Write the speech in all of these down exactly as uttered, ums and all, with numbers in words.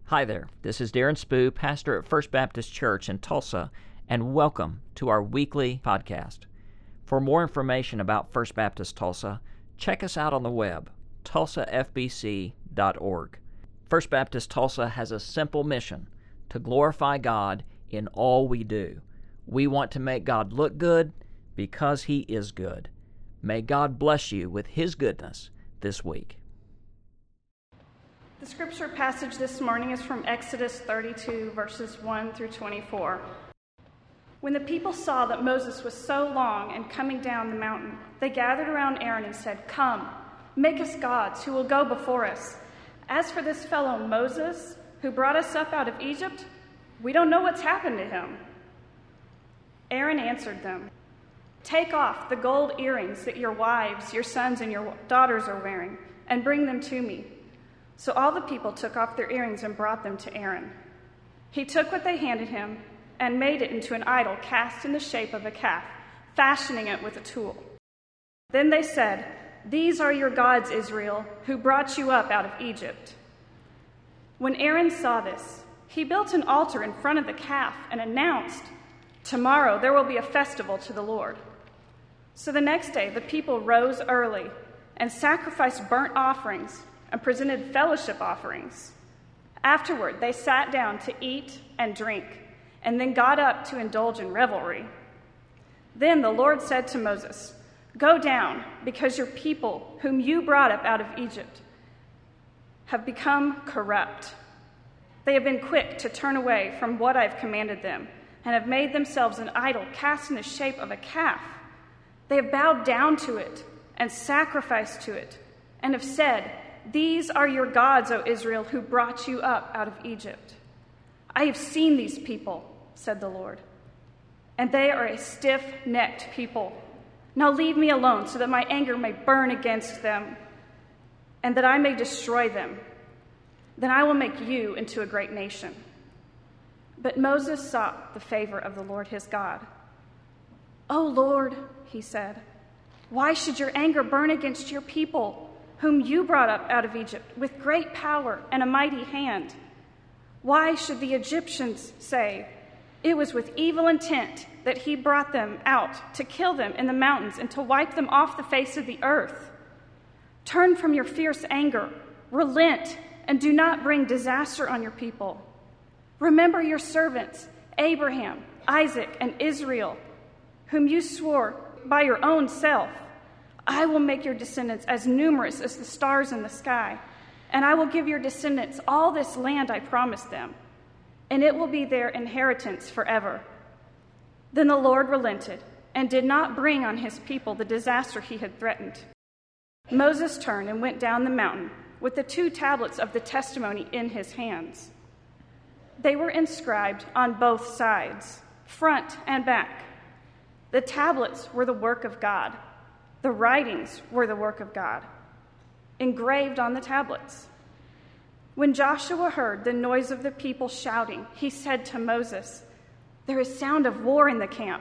Hi there, this is Darren Spoo, pastor at First Baptist Church in Tulsa, and welcome to our weekly podcast. For more information about First Baptist Tulsa, check us out on the web, tulsa f b c dot org. First Baptist Tulsa has a simple mission: to glorify God in all we do. We want to make God look good because He is good. May God bless you with His goodness this week. The scripture passage this morning is from Exodus thirty-two, verses one through twenty-four. When the people saw that Moses was so long and coming down the mountain, they gathered around Aaron and said, "Come, make us gods who will go before us. As for this fellow Moses, who brought us up out of Egypt, we don't know what's happened to him." Aaron answered them, "Take off the gold earrings that your wives, your sons, and your daughters are wearing, and bring them to me." So all the people took off their earrings and brought them to Aaron. He took what they handed him and made it into an idol cast in the shape of a calf, fashioning it with a tool. Then they said, "These are your gods, Israel, who brought you up out of Egypt." When Aaron saw this, he built an altar in front of the calf and announced, "Tomorrow there will be a festival to the Lord." So the next day the people rose early and sacrificed burnt offerings and presented fellowship offerings. Afterward, they sat down to eat and drink, and then got up to indulge in revelry. Then the Lord said to Moses, "Go down, because your people, whom you brought up out of Egypt, have become corrupt. They have been quick to turn away from what I have commanded them, and have made themselves an idol cast in the shape of a calf. They have bowed down to it and sacrificed to it, and have said, 'These are your gods, O Israel, who brought you up out of Egypt.' I have seen these people," said the Lord, "and they are a stiff-necked people. Now leave me alone so that my anger may burn against them, and that I may destroy them. Then I will make you into a great nation." But Moses sought the favor of the Lord his God. "O Lord," he said, "why should your anger burn against your people, whom you brought up out of Egypt with great power and a mighty hand? Why should the Egyptians say, 'It was with evil intent that he brought them out to kill them in the mountains and to wipe them off the face of the earth'? Turn from your fierce anger, relent, and do not bring disaster on your people. Remember your servants, Abraham, Isaac, and Israel, whom you swore by your own self. I will make your descendants as numerous as the stars in the sky, and I will give your descendants all this land I promised them, and it will be their inheritance forever." Then the Lord relented and did not bring on his people the disaster he had threatened. Moses turned and went down the mountain with the two tablets of the testimony in his hands. They were inscribed on both sides, front and back. The tablets were the work of God. The writings were the work of God, engraved on the tablets. When Joshua heard the noise of the people shouting, he said to Moses, "There is sound of war in the camp."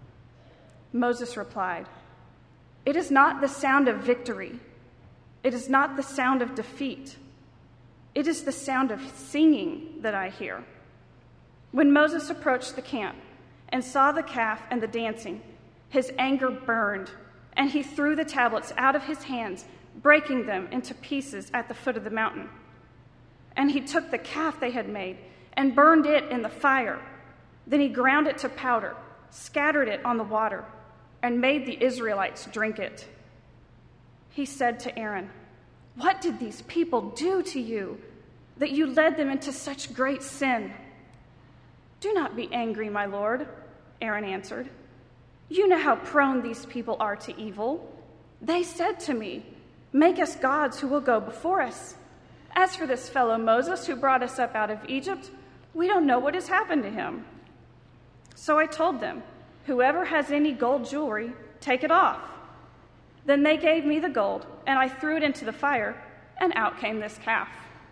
Moses replied, "It is not the sound of victory. It is not the sound of defeat. It is the sound of singing that I hear." When Moses approached the camp and saw the calf and the dancing, his anger burned, and he threw the tablets out of his hands, breaking them into pieces at the foot of the mountain. And he took the calf they had made and burned it in the fire. Then he ground it to powder, scattered it on the water, and made the Israelites drink it. He said to Aaron, "What did these people do to you, that you led them into such great sin?" "Do not be angry, my lord," Aaron answered. "You know how prone these people are to evil. They said to me, 'Make us gods who will go before us.' As for this fellow Moses who brought us up out of Egypt, we don't know what has happened to him." So I told them, 'Whoever has any gold jewelry, take it off.' Then they gave me the gold, and I threw it into the fire, and out came this calf."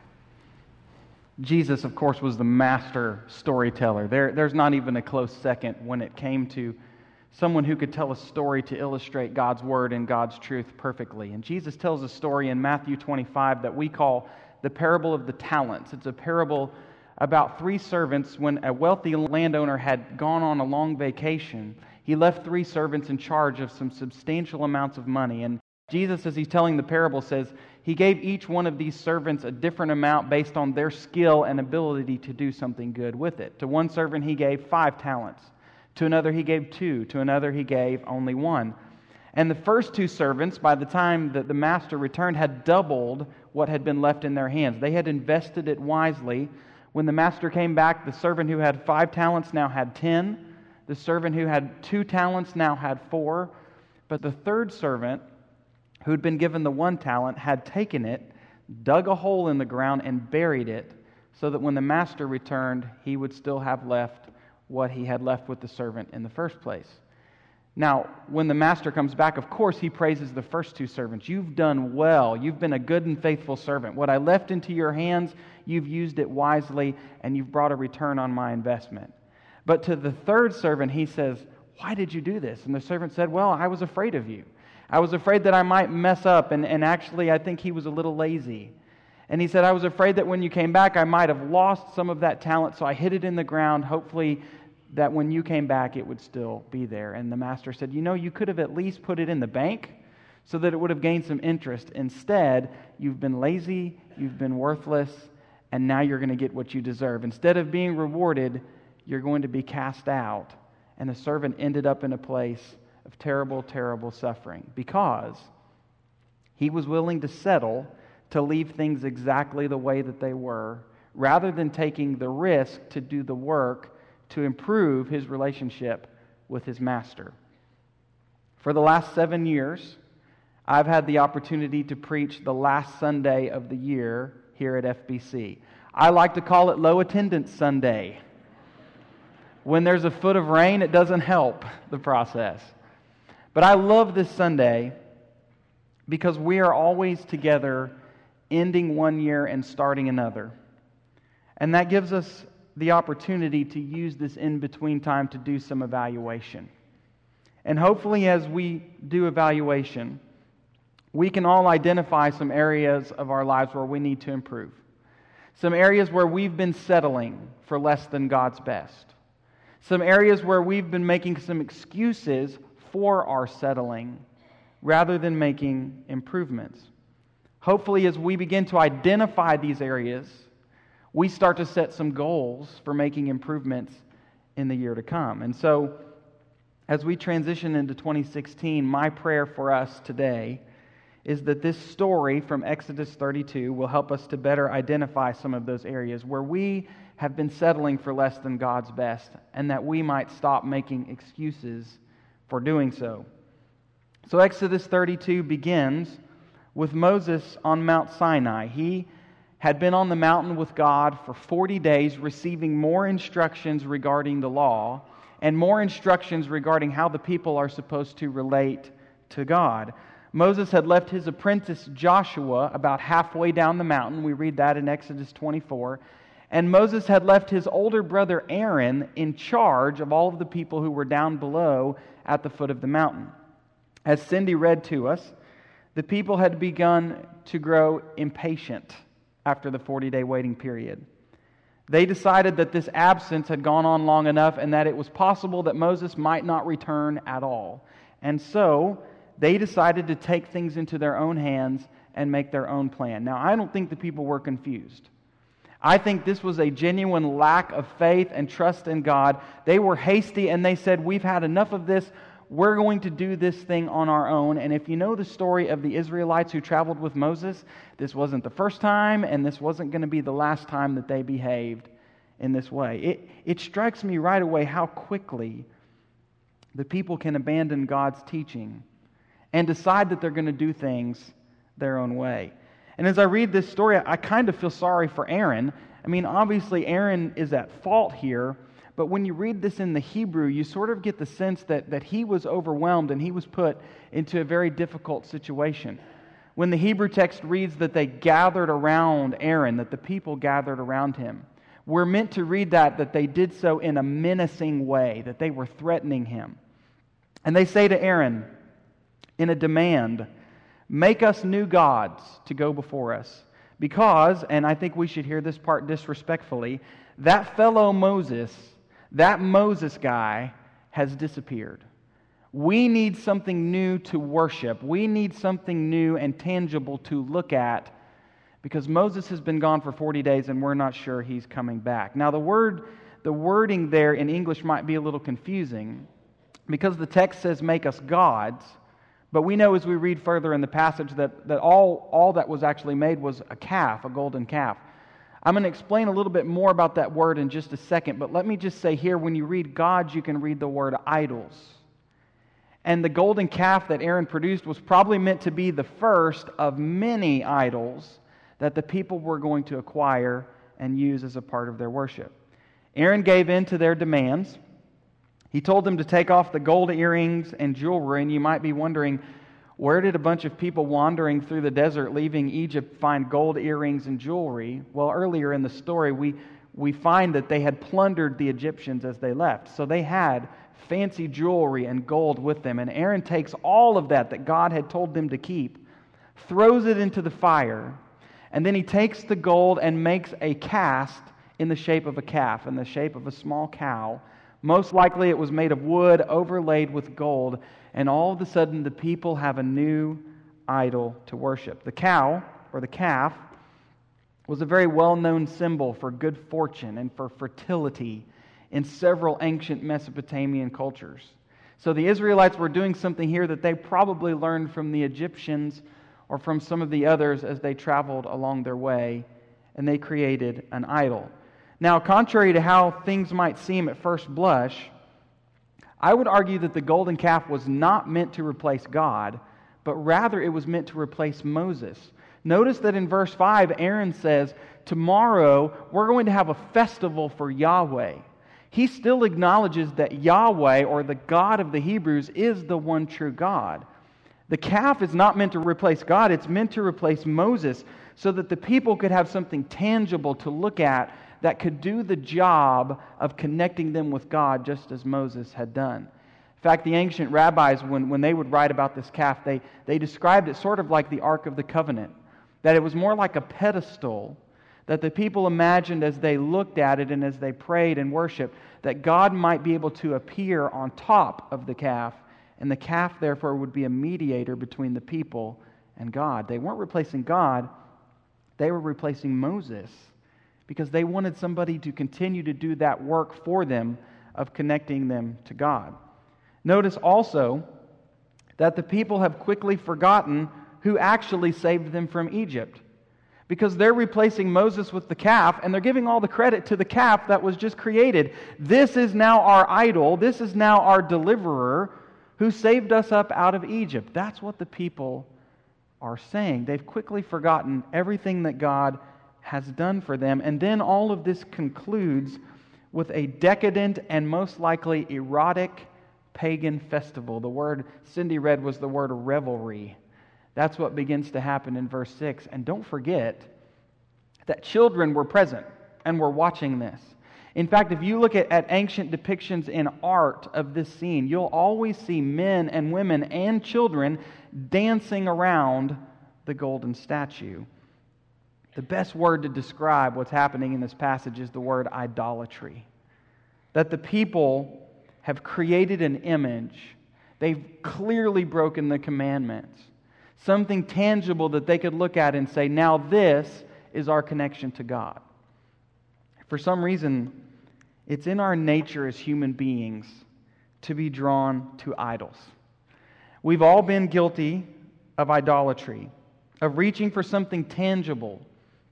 Jesus, of course, was the master storyteller. There, there's not even a close second when it came to someone who could tell a story to illustrate God's word and God's truth perfectly. And Jesus tells a story in Matthew twenty-five that we call the parable of the talents. It's a parable about three servants. When a wealthy landowner had gone on a long vacation, he left three servants in charge of some substantial amounts of money. And Jesus, as he's telling the parable, says he gave each one of these servants a different amount based on their skill and ability to do something good with it. To one servant he gave five talents. To another he gave two. To another he gave only one. And the first two servants, by the time that the master returned, had doubled what had been left in their hands. They had invested it wisely. When the master came back, the servant who had five talents now had ten. The servant who had two talents now had four. But the third servant, who'd been given the one talent, had taken it, dug a hole in the ground, and buried it, so that when the master returned, he would still have left what he had left with the servant in the first place. Now, when the master comes back, of course, he praises the first two servants. You've done well. You've been a good and faithful servant. What I left into your hands, you've used it wisely, and you've brought a return on my investment. But to the third servant, he says, why did you do this? And the servant said, well, I was afraid of you. I was afraid that I might mess up, and, and actually I think he was a little lazy. And he said, I was afraid that when you came back, I might have lost some of that talent, so I hid it in the ground, hopefully that when you came back, it would still be there. And the master said, you know, you could have at least put it in the bank so that it would have gained some interest. Instead, you've been lazy, you've been worthless, and now you're going to get what you deserve. Instead of being rewarded, you're going to be cast out. And the servant ended up in a place of terrible, terrible suffering because he was willing to settle to leave things exactly the way that they were, rather than taking the risk to do the work to improve his relationship with his master. For the last seven years, I've had the opportunity to preach the last Sunday of the year here at F B C. I like to call it Low Attendance Sunday. When there's a foot of rain, it doesn't help the process. But I love this Sunday because we are always together, ending one year and starting another. And that gives us the opportunity to use this in-between time to do some evaluation. And hopefully as we do evaluation, we can all identify some areas of our lives where we need to improve. Some areas where we've been settling for less than God's best. Some areas where we've been making some excuses for our settling rather than making improvements. Hopefully, as we begin to identify these areas, we start to set some goals for making improvements in the year to come. And so, as we transition into twenty sixteen, my prayer for us today is that this story from Exodus thirty-two will help us to better identify some of those areas where we have been settling for less than God's best, and that we might stop making excuses for doing so. So Exodus thirty-two begins with Moses on Mount Sinai. He had been on the mountain with God for forty days, receiving more instructions regarding the law and more instructions regarding how the people are supposed to relate to God. Moses had left his apprentice Joshua about halfway down the mountain. We read that in Exodus twenty-four. And Moses had left his older brother Aaron in charge of all of the people who were down below at the foot of the mountain. As Cindy read to us, the people had begun to grow impatient after the forty-day waiting period. They decided that this absence had gone on long enough and that it was possible that Moses might not return at all. And so they decided to take things into their own hands and make their own plan. Now, I don't think the people were confused. I think this was a genuine lack of faith and trust in God. They were hasty and they said, we've had enough of this. We're going to do this thing on our own. And if you know the story of the Israelites who traveled with Moses, this wasn't the first time and this wasn't going to be the last time that they behaved in this way. It, it strikes me right away how quickly the people can abandon God's teaching and decide that they're going to do things their own way. And as I read this story, I kind of feel sorry for Aaron. I mean, obviously Aaron is at fault here, but when you read this in the Hebrew, you sort of get the sense that, that he was overwhelmed and he was put into a very difficult situation. When the Hebrew text reads that they gathered around Aaron, that the people gathered around him, we're meant to read that, that they did so in a menacing way, that they were threatening him. And they say to Aaron, in a demand, make us new gods to go before us. Because, and I think we should hear this part disrespectfully, that fellow Moses, that Moses guy, has disappeared. We need something new to worship. We need something new and tangible to look at, because Moses has been gone for forty days and we're not sure he's coming back. Now the word, the wording there in English might be a little confusing, because the text says make us gods, but we know as we read further in the passage that, that all, all that was actually made was a calf, a golden calf. I'm going to explain a little bit more about that word in just a second, but let me just say here, when you read gods, you can read the word idols. And the golden calf that Aaron produced was probably meant to be the first of many idols that the people were going to acquire and use as a part of their worship. Aaron gave in to their demands. He told them to take off the gold earrings and jewelry, and you might be wondering, where did a bunch of people wandering through the desert leaving Egypt find gold earrings and jewelry? Well, earlier in the story, we, we find that they had plundered the Egyptians as they left. So they had fancy jewelry and gold with them. And Aaron takes all of that that God had told them to keep, throws it into the fire, and then he takes the gold and makes a cast in the shape of a calf, in the shape of a small cow. Most likely it was made of wood overlaid with gold, and all of a sudden the people have a new idol to worship. The cow, or the calf, was a very well-known symbol for good fortune and for fertility in several ancient Mesopotamian cultures. So the Israelites were doing something here that they probably learned from the Egyptians or from some of the others as they traveled along their way, and they created an idol. Now, contrary to how things might seem at first blush, I would argue that the golden calf was not meant to replace God, but rather it was meant to replace Moses. Notice that in verse five, Aaron says, tomorrow we're going to have a festival for Yahweh. He still acknowledges that Yahweh, or the God of the Hebrews, is the one true God. The calf is not meant to replace God, it's meant to replace Moses, so that the people could have something tangible to look at that could do the job of connecting them with God, just as Moses had done. In fact, the ancient rabbis, when, when they would write about this calf, they, they described it sort of like the Ark of the Covenant, that it was more like a pedestal that the people imagined as they looked at it and as they prayed and worshiped, that God might be able to appear on top of the calf, and the calf, therefore, would be a mediator between the people and God. They weren't replacing God, they were replacing Moses, because they wanted somebody to continue to do that work for them of connecting them to God. Notice also that the people have quickly forgotten who actually saved them from Egypt, because they're replacing Moses with the calf, and they're giving all the credit to the calf that was just created. This is now our idol. This is now our deliverer who saved us up out of Egypt. That's what the people are saying. They've quickly forgotten everything that God has done for them. And then all of this concludes with a decadent and most likely erotic pagan festival. The word Cindy read was the word revelry. That's what begins to happen in verse six. And don't forget that children were present and were watching this. In fact, if you look at, at ancient depictions in art of this scene, you'll always see men and women and children dancing around the golden statue. The best word to describe what's happening in this passage is the word idolatry. That the people have created an image. They've clearly broken the commandments. Something tangible that they could look at and say, now this is our connection to God. For some reason, it's in our nature as human beings to be drawn to idols. We've all been guilty of idolatry, of reaching for something tangible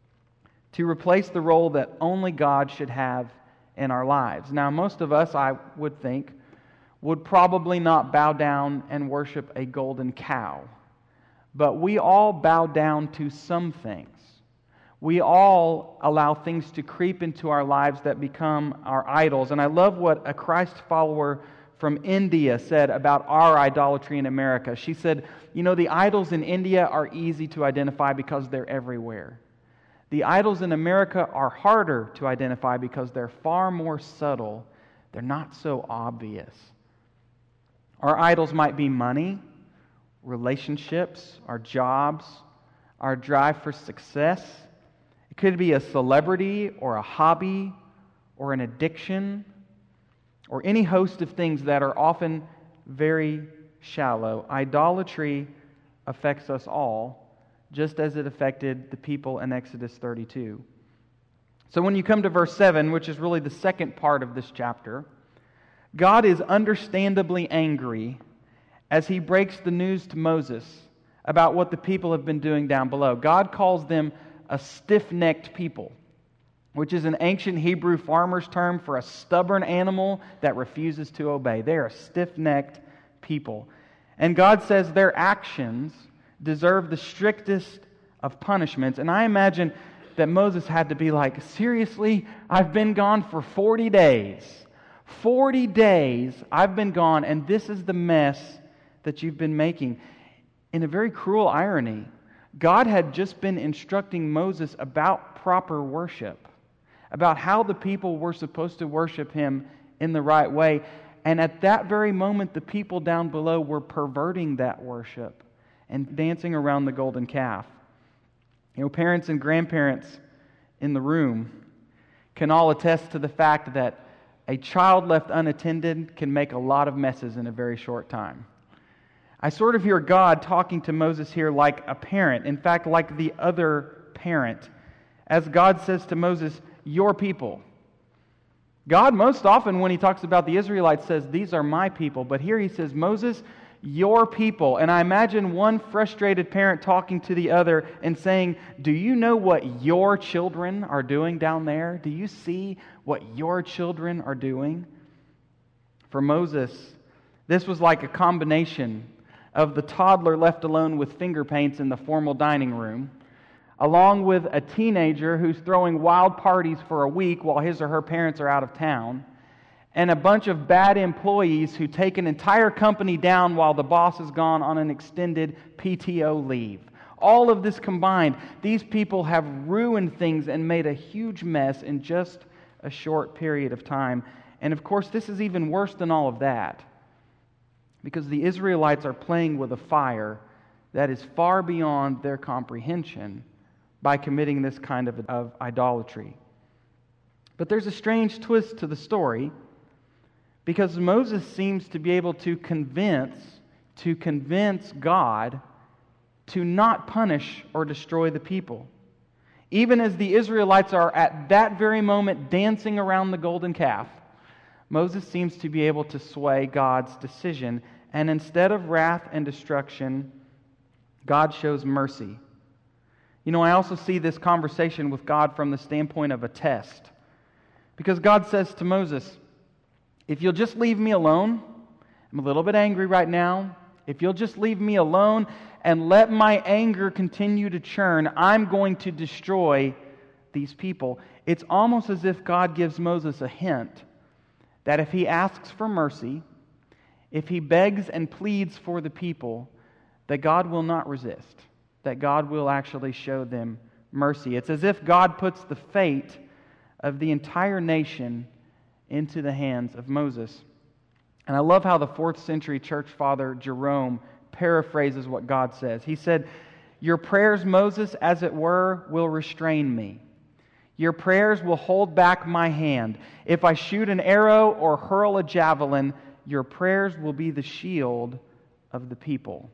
to replace the role that only God should have in our lives. Now, most of us, I would think, would probably not bow down and worship a golden cow. But we all bow down to some things. We all allow things to creep into our lives that become our idols. And I love what a Christ follower from India said about our idolatry in America. She said, you know, the idols in India are easy to identify because they're everywhere. The idols in America are harder to identify because they're far more subtle. They're not so obvious. Our idols might be money, relationships, our jobs, our drive for success, could be a celebrity or a hobby or an addiction or any host of things that are often very shallow. Idolatry affects us all, just as it affected the people in Exodus thirty-two. So when you come to verse seven, which is really the second part of this chapter, God is understandably angry as He breaks the news to Moses about what the people have been doing down below. God calls them a stiff-necked people, which is an ancient Hebrew farmer's term for a stubborn animal that refuses to obey. They are a stiff-necked people. And God says their actions deserve the strictest of punishments. And I imagine that Moses had to be like, seriously, I've been gone for forty days. forty days I've been gone, and this is the mess that you've been making. In a very cruel irony, God had just been instructing Moses about proper worship, about how the people were supposed to worship Him in the right way. And at that very moment, the people down below were perverting that worship and dancing around the golden calf. You know, parents and grandparents in the room can all attest to the fact that a child left unattended can make a lot of messes in a very short time. I sort of hear God talking to Moses here like a parent, in fact, like the other parent, as God says to Moses, your people. God most often when He talks about the Israelites says, these are my people, but here He says, Moses, your people. And I imagine one frustrated parent talking to the other and saying, do you know what your children are doing down there? Do you see what your children are doing? For Moses, this was like a combination of the toddler left alone with finger paints in the formal dining room, along with a teenager who's throwing wild parties for a week while his or her parents are out of town, and a bunch of bad employees who take an entire company down while the boss is gone on an extended P T O leave. All of this combined, these people have ruined things and made a huge mess in just a short period of time. And of course, this is even worse than all of that, because the Israelites are playing with a fire that is far beyond their comprehension by committing this kind of, of idolatry. But there's a strange twist to the story, because Moses seems to be able to convince, to convince God to not punish or destroy the people. Even as the Israelites are at that very moment dancing around the golden calf, Moses seems to be able to sway God's decision, and instead of wrath and destruction, God shows mercy. You know, I also see this conversation with God from the standpoint of a test. Because God says to Moses, if you'll just leave me alone, I'm a little bit angry right now, if you'll just leave me alone and let my anger continue to churn, I'm going to destroy these people. It's almost as if God gives Moses a hint that if he asks for mercy, if he begs and pleads for the people, that God will not resist, that God will actually show them mercy. It's as if God puts the fate of the entire nation into the hands of Moses. And I love how the fourth century church father Jerome paraphrases what God says. He said, your prayers, Moses, as it were, will restrain me. Your prayers will hold back my hand. If I shoot an arrow or hurl a javelin, your prayers will be the shield of the people.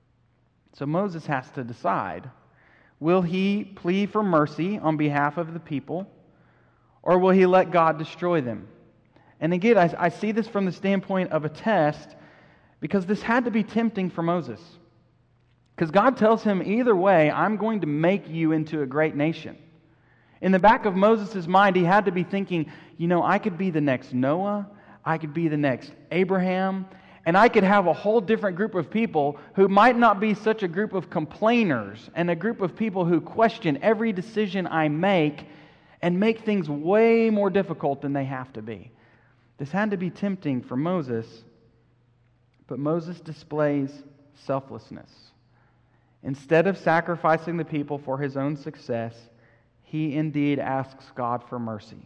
So Moses has to decide. Will he plead for mercy on behalf of the people, or will he let God destroy them? And again, I, I see this from the standpoint of a test, because this had to be tempting for Moses. Because God tells him, either way, I'm going to make you into a great nation. In the back of Moses' mind, he had to be thinking, you know, I could be the next Noah, I could be the next Abraham, and I could have a whole different group of people who might not be such a group of complainers and a group of people who question every decision I make and make things way more difficult than they have to be. This had to be tempting for Moses, but Moses displays selflessness. Instead of sacrificing the people for his own success, he indeed asks God for mercy.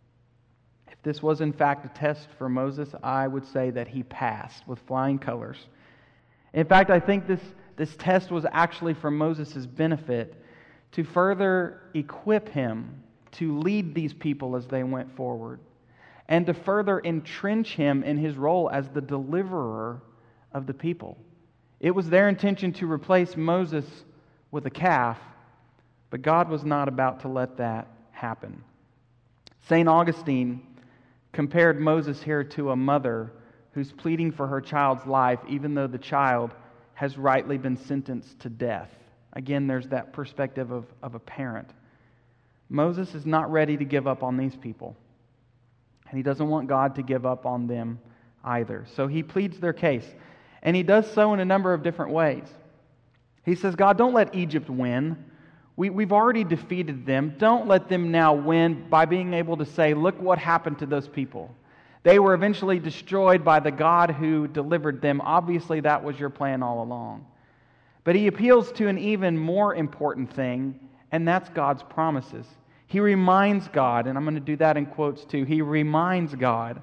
If this was in fact a test for Moses, I would say that he passed with flying colors. In fact, I think this, this test was actually for Moses' benefit, to further equip him to lead these people as they went forward, and to further entrench him in his role as the deliverer of the people. It was their intention to replace Moses with a calf, but God was not about to let that happen. Saint Augustine compared Moses here to a mother who's pleading for her child's life, even though the child has rightly been sentenced to death. Again, there's that perspective of, of a parent. Moses is not ready to give up on these people, and he doesn't want God to give up on them either. So he pleads their case, and he does so in a number of different ways. He says, God, don't let Egypt win. We, we've already defeated them. Don't let them now win by being able to say, look what happened to those people. They were eventually destroyed by the God who delivered them. Obviously, that was your plan all along. But he appeals to an even more important thing, and that's God's promises. He reminds God, and I'm going to do that in quotes too, he reminds God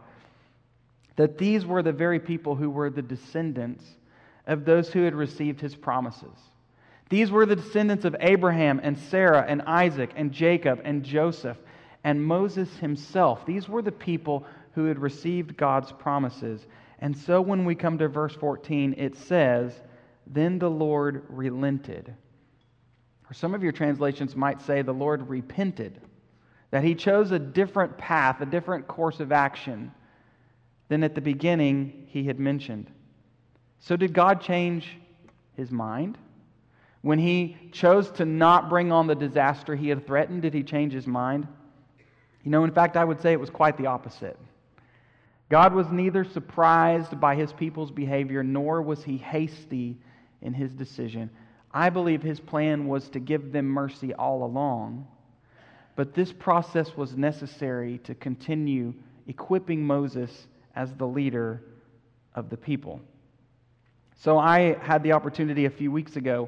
that these were the very people who were the descendants of those who had received his promises. These were the descendants of Abraham and Sarah and Isaac and Jacob and Joseph and Moses himself. These were the people who had received God's promises. And so when we come to verse fourteen, it says, then the Lord relented. Or some of your translations might say the Lord repented, that he chose a different path, a different course of action than at the beginning he had mentioned. So did God change his mind? When he chose to not bring on the disaster he had threatened, did he change his mind? You know, in fact, I would say it was quite the opposite. God was neither surprised by his people's behavior, nor was he hasty in his decision. I believe his plan was to give them mercy all along, but this process was necessary to continue equipping Moses as the leader of the people. So I had the opportunity a few weeks ago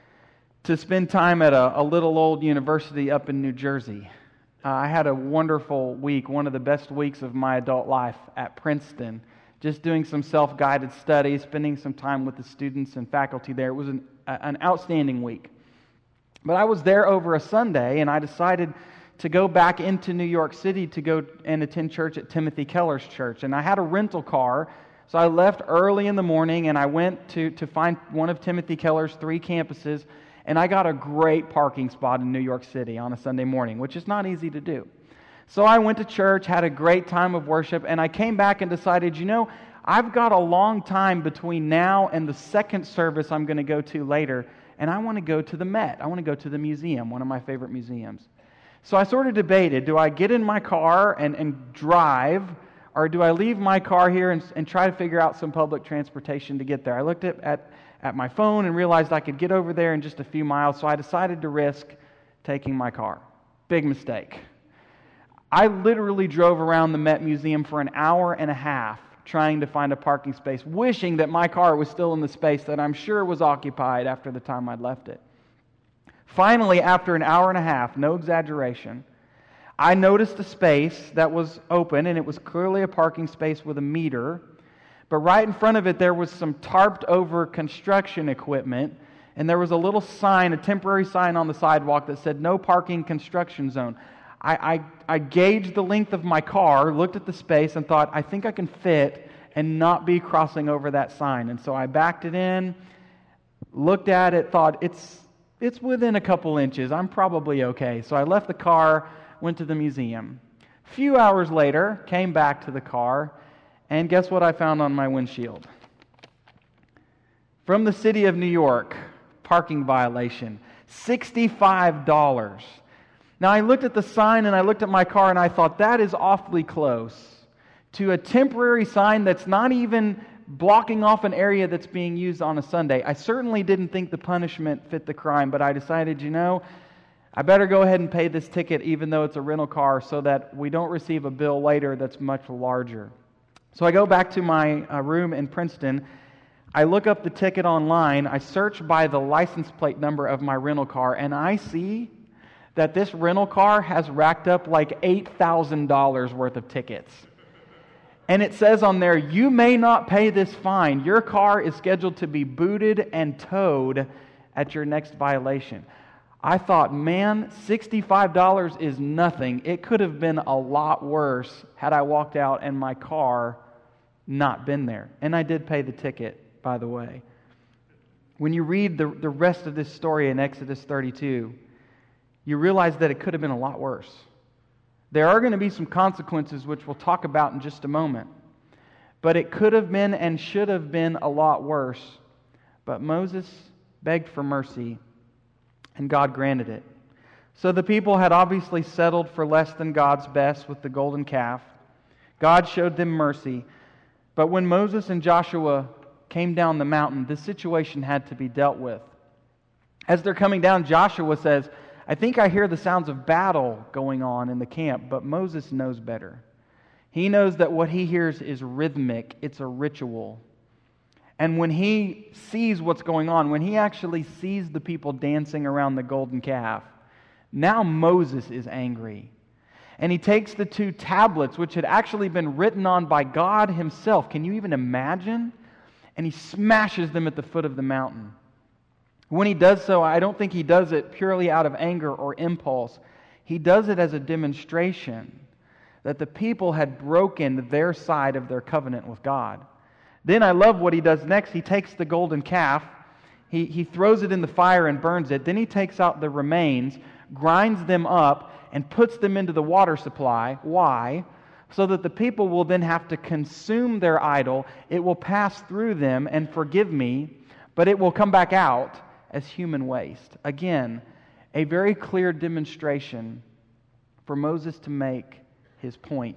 to spend time at a, a little old university up in New Jersey. Uh, I had a wonderful week, one of the best weeks of my adult life at Princeton, just doing some self-guided study, spending some time with the students and faculty there. It was an, an outstanding week. But I was there over a Sunday, and I decided to go back into New York City to go and attend church at Timothy Keller's church. And I had a rental car, so I left early in the morning, and I went to, to find one of Timothy Keller's three campuses, and I got a great parking spot in New York City on a Sunday morning, which is not easy to do. So I went to church, had a great time of worship, and I came back and decided, you know, I've got a long time between now and the second service I'm going to go to later, and I want to go to the Met. I want to go to the museum, one of my favorite museums. So I sort of debated, do I get in my car and, and drive, or do I leave my car here and, and try to figure out some public transportation to get there? I looked at, at at my phone and realized I could get over there in just a few miles, so I decided to risk taking my car. Big mistake. I literally drove around the Met Museum for an hour and a half trying to find a parking space, wishing that my car was still in the space that I'm sure was occupied after the time I'd left it. Finally, after an hour and a half, no exaggeration, I noticed a space that was open, and it was clearly a parking space with a meter. But right in front of it, there was some tarped over construction equipment, and there was a little sign, a temporary sign on the sidewalk that said, no parking construction zone. I, I, I gauged the length of my car, looked at the space, and thought, I think I can fit and not be crossing over that sign. And so I backed it in, looked at it, thought, it's, it's within a couple inches. I'm probably okay. So I left the car, went to the museum. A few hours later, came back to the car, and guess what I found on my windshield? From the city of New York, parking violation, sixty-five dollars. Now I looked at the sign and I looked at my car and I thought, that is awfully close to a temporary sign that's not even blocking off an area that's being used on a Sunday. I certainly didn't think the punishment fit the crime, but I decided, you know, I better go ahead and pay this ticket even though it's a rental car so that we don't receive a bill later that's much larger. So I go back to my uh, room in Princeton. I look up the ticket online. I search by the license plate number of my rental car, and I see that this rental car has racked up like eight thousand dollars worth of tickets. And it says on there, you may not pay this fine. Your car is scheduled to be booted and towed at your next violation. I thought, man, sixty-five dollars is nothing. It could have been a lot worse had I walked out and my car not been there. And I did pay the ticket, by the way. When you read the, the rest of this story in Exodus thirty-two, you realize that it could have been a lot worse. There are going to be some consequences, which we'll talk about in just a moment. But it could have been and should have been a lot worse. But Moses begged for mercy, and God granted it. So the people had obviously settled for less than God's best with the golden calf. God showed them mercy. But when Moses and Joshua came down the mountain, the situation had to be dealt with. As they're coming down, Joshua says, I think I hear the sounds of battle going on in the camp, but Moses knows better. He knows that what he hears is rhythmic, it's a ritual. And when he sees what's going on, when he actually sees the people dancing around the golden calf, now Moses is angry. And he takes the two tablets, which had actually been written on by God himself. Can you even imagine? And he smashes them at the foot of the mountain. When he does so, I don't think he does it purely out of anger or impulse. He does it as a demonstration that the people had broken their side of their covenant with God. Then I love what he does next. He takes the golden calf, he, he throws it in the fire and burns it. Then he takes out the remains, grinds them up, and puts them into the water supply. Why? So that the people will then have to consume their idol. It will pass through them and forgive me, but it will come back out as human waste. Again, a very clear demonstration for Moses to make his point.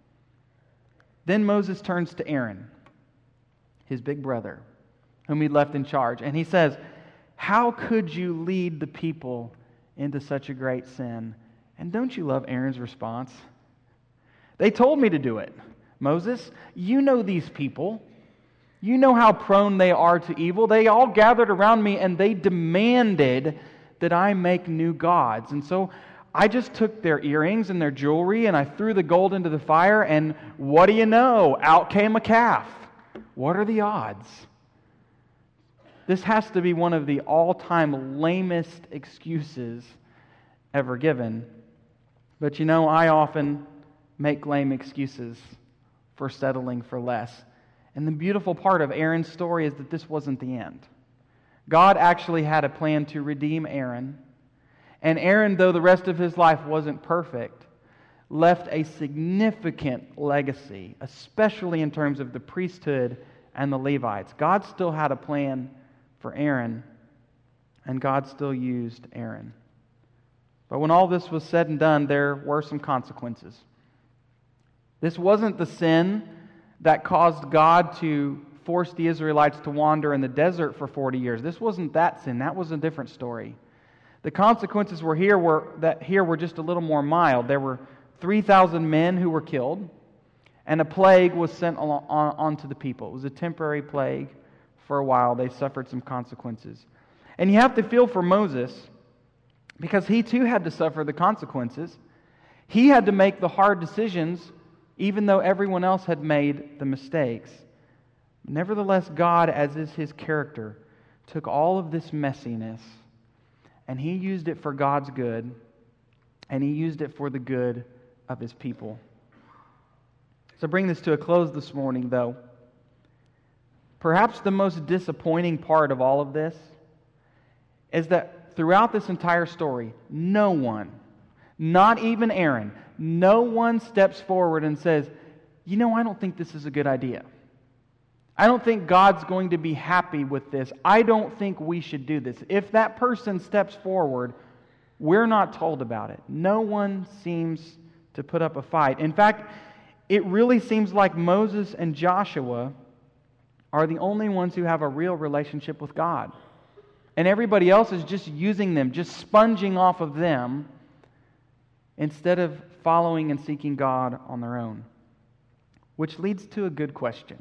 Then Moses turns to Aaron, his big brother, whom he left in charge, and he says, how could you lead the people into such a great sin? And don't you love Aaron's response? They told me to do it. Moses, you know these people. You know how prone they are to evil. They all gathered around me and they demanded that I make new gods. And so I just took their earrings and their jewelry and I threw the gold into the fire, and what do you know? Out came a calf. What are the odds? This has to be one of the all-time lamest excuses ever given. But you know, I often make lame excuses for settling for less. And the beautiful part of Aaron's story is that this wasn't the end. God actually had a plan to redeem Aaron. And Aaron, though the rest of his life wasn't perfect, left a significant legacy, especially in terms of the priesthood and the Levites. God still had a plan for Aaron, and God still used Aaron. But when all this was said and done, there were some consequences. This wasn't the sin that caused God to force the Israelites to wander in the desert for forty years. This wasn't that sin. That was a different story. The consequences were here were that here were just a little more mild. There were three thousand men who were killed, and a plague was sent on, on, onto the people. It was a temporary plague for a while. They suffered some consequences. And you have to feel for Moses, because he too had to suffer the consequences. He had to make the hard decisions, even though everyone else had made the mistakes. Nevertheless, God, as is His character, took all of this messiness and He used it for God's good, and He used it for the good of His people. So bring this to a close this morning, though. Perhaps the most disappointing part of all of this is that throughout this entire story, no one, not even Aaron, no one steps forward and says, you know, I don't think this is a good idea. I don't think God's going to be happy with this. I don't think we should do this. If that person steps forward, we're not told about it. No one seems to put up a fight. In fact, it really seems like Moses and Joshua are the only ones who have a real relationship with God. And everybody else is just using them, just sponging off of them, instead of following and seeking God on their own. Which leads to a good question.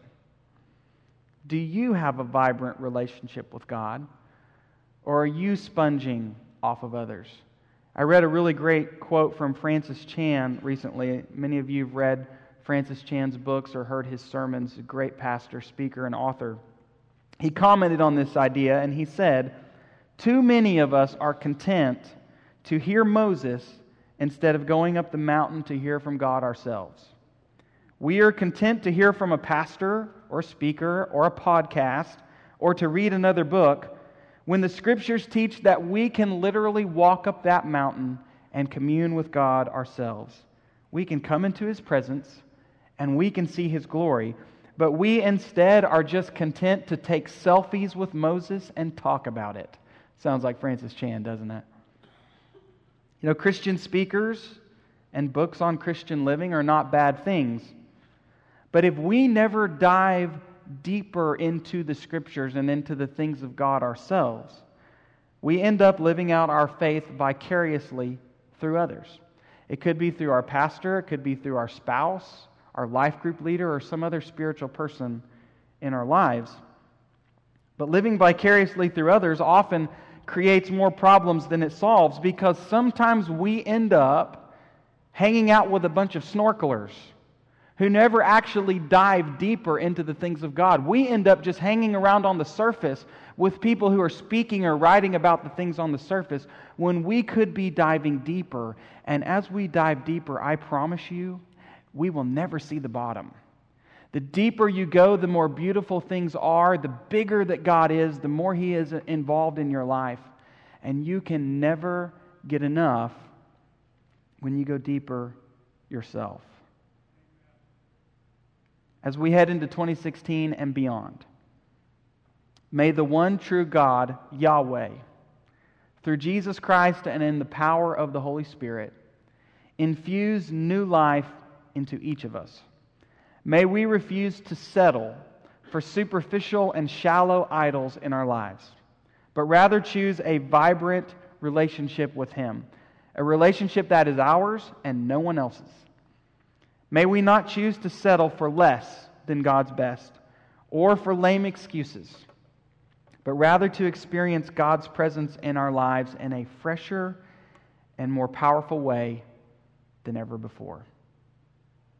Do you have a vibrant relationship with God? Or are you sponging off of others? I read a really great quote from Francis Chan recently. Many of you have read Francis Chan's books or heard his sermons. A great pastor, speaker, and author. He commented on this idea and he said, Too many of us are content to hear Moses instead of going up the mountain to hear from God ourselves. We are content to hear from a pastor or speaker or a podcast or to read another book when the Scriptures teach that we can literally walk up that mountain and commune with God ourselves. We can come into His presence and we can see His glory, but we instead are just content to take selfies with Moses and talk about it. Sounds like Francis Chan, doesn't it? You know, Christian speakers and books on Christian living are not bad things. But if we never dive deeper into the Scriptures and into the things of God ourselves, we end up living out our faith vicariously through others. It could be through our pastor, it could be through our spouse, our life group leader, or some other spiritual person in our lives. But living vicariously through others often creates more problems than it solves, because sometimes we end up hanging out with a bunch of snorkelers who never actually dive deeper into the things of God. We end up just hanging around on the surface with people who are speaking or writing about the things on the surface when we could be diving deeper. And as we dive deeper, I promise you, we will never see the bottom. The deeper you go, the more beautiful things are, the bigger that God is, the more He is involved in your life. And you can never get enough when you go deeper yourself. As we head into twenty sixteen and beyond, may the one true God, Yahweh, through Jesus Christ and in the power of the Holy Spirit, infuse new life into each of us. May we refuse to settle for superficial and shallow idols in our lives, but rather choose a vibrant relationship with Him, a relationship that is ours and no one else's. May we not choose to settle for less than God's best or for lame excuses, but rather to experience God's presence in our lives in a fresher and more powerful way than ever before.